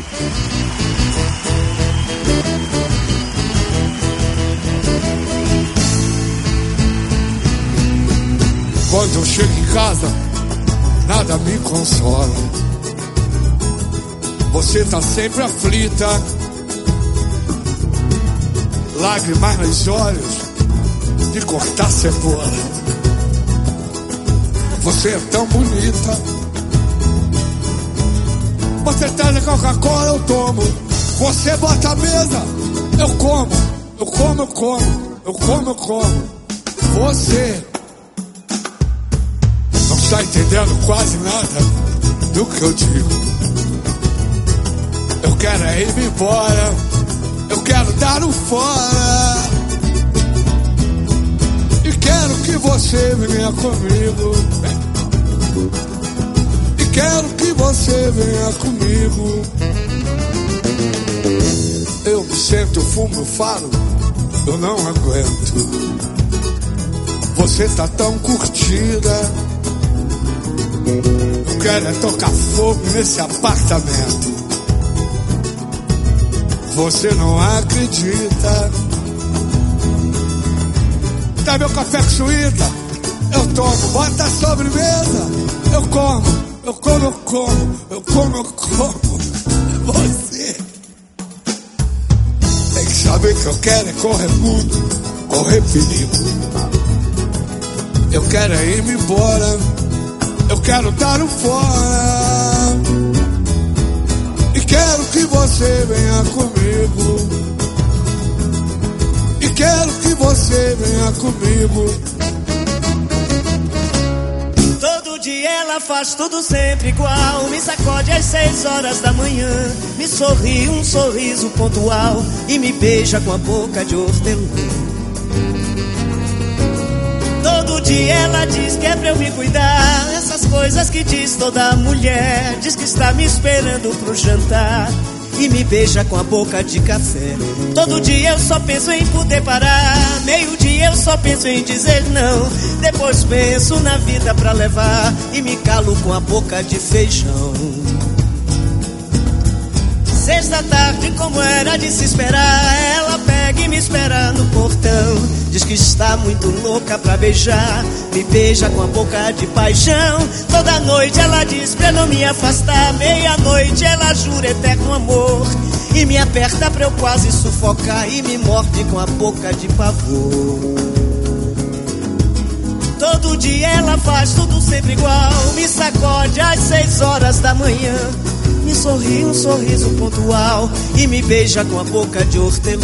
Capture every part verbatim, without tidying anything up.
Quando eu chego em casa, nada me consola. Você tá sempre aflita, lágrimas nos olhos de cortar cebola. Você é tão bonita. Você traz a Coca-Cola, eu tomo. Você bota a mesa, eu como. Eu como, eu como. Eu como, eu como. Você não está entendendo quase nada do que eu digo. Eu quero é ir embora. Eu quero dar um fora. E quero que você venha comigo. E quero que você venha comigo. Eu me sento, eu fumo, eu falo, eu não aguento. Você tá tão curtida. Eu quero é tocar fogo nesse apartamento. Você não acredita. Dá meu café com suíta, eu tomo. Bota a sobremesa, eu como. Eu como, eu como. Eu como, eu como. Você tem que saber que eu quero é correr mundo, correr perigo. Eu quero é ir-me embora. Eu quero dar um fora. E quero que você venha comigo. E quero que você venha comigo. Todo dia ela faz tudo sempre igual. Me sacode às seis horas da manhã. Me sorri um sorriso pontual. E me beija com a boca de hortelã. Todo dia ela diz que é pra eu me cuidar. Essas coisas que diz toda mulher. Diz que está me esperando pro jantar. E me beija com a boca de café. Todo dia eu só penso em poder parar. Meio dia eu só penso em dizer não. Depois penso na vida pra levar. E me calo com a boca de feijão. Seis da tarde, como era de se esperar, ela pega e me espera no portão. Diz que está muito louca pra beijar. Me beija com a boca de paixão. Toda noite ela diz pra não me afastar. Meia-noite ela jura eterno amor. E me aperta pra eu quase sufocar. E me morde com a boca de pavor. Todo dia ela faz tudo sempre igual. Me sacode às seis horas da manhã. Me sorri um sorriso pontual. E me beija com a boca de hortelã.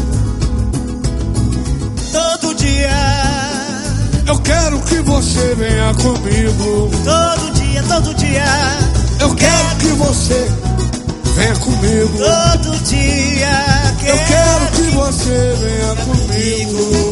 Todo dia eu quero que você venha comigo. Todo dia, todo dia eu quero que você venha comigo. Todo dia eu quero que você venha comigo.